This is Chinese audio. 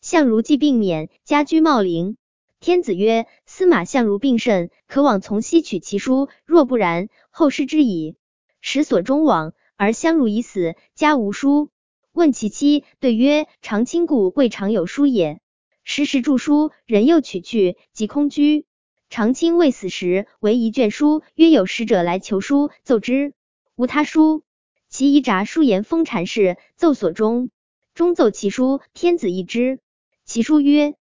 相如既病免，家居茂陵。天子曰：司马相如病甚，可往从西取其书，若不然，后失之矣。时所终往，而相如已死，家无书。问其妻，对曰：常亲故，未尝有书也。时著书，人又取去，即空居。常亲未死时，唯一卷书，约有使者来求书，奏之，无他书。其遗札书言封禅事，奏所终。终奏其书，天子议之。其书曰：